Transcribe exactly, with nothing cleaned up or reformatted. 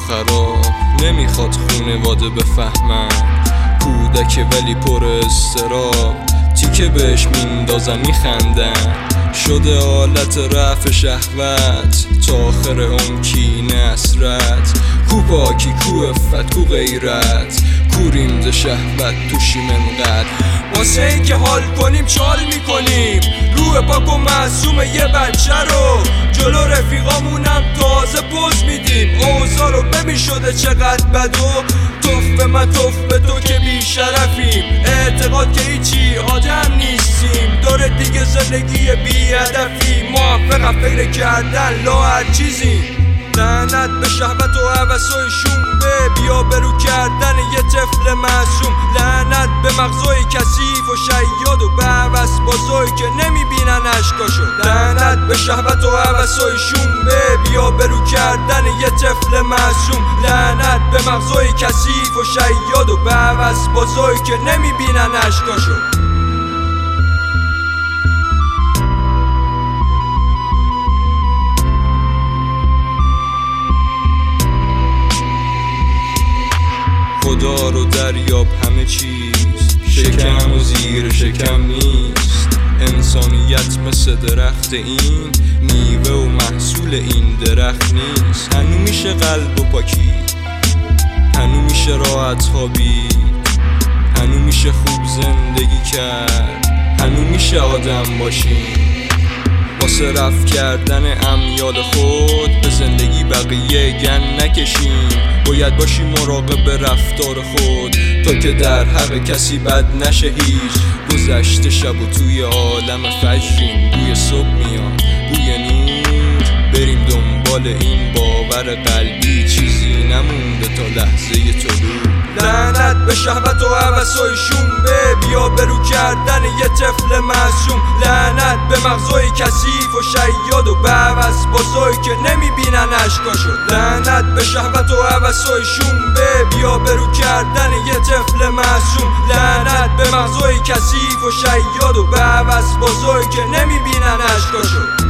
خراب نمیخواد خونواده بفهمن، کودک ولی پر استراب، تیکه بهش میندازن میخندن، شده حالت رفع شهوت تا آخر اون کینه حسرت. کو پاکی کو عفت کو غیرت، کو ریمز شهوت توشیم انقدر، واسه این که حال کنیم چال میکنیم، روح پاک و معصوم یه بچه رو جلو رفیقامونم تازه پوز میدیم. اوضاع رو ببین شده چقدر بد و توف به من توف به تو که بیشرفیم، اعتقاد که هیچی آدم نیستیم، داره دیگه زندگی بی هدفی، موفق فکر کردن لا هر چیزی. لعنت به شهوت و هوسای شنبه، بیا برو کردن یه طفل معصوم، لعنت به مغزای کثیف و شیاد و به هوس بازایی که نمیبینن اشکاشو، لعنت به شهوت و هوسای شنبه، بیا برو کردن یه طفل معصوم، لعنت به مغزای کثیف و شیاد و به هوس بازایی که نمیبینن اشکاشو. خدا رو دریاب همه چیز، شکم و زیر شکم نیست، انسانیت مثل درخت این، میوه و محصول این درخت نیست. هنو میشه قلب و پاکی، هنو میشه راحت خوابید، هنو میشه خوب زندگی کرد، هنو میشه آدم باشیم، واسه رفع کردن امیال خود به زندگی بقیه گن نکشیم، باید باشیم مراقب رفتار خود تا که در حق کسی بد نشه هیچ. گذشته شب و توی عالم فجریم، بوی صبح میاد بوی نور، بریم دنبال این باور قلبی، چیزی نمونده تا لحظه طلوع. لعنت به شهوت و هوسای شنبه، بیا برو کردن یه طفل معصوم، لعنت به مغزای کثیف و شیاد و به هوس بازایی که نمیبینن اشکاشو، لعنت به شهوت و هوسای شنبه، بیا برو کردن یه طفل معصوم، لعنت به مغزای کثیف و شیاد و به هوس بازایی که نمیبینن اشکاشو.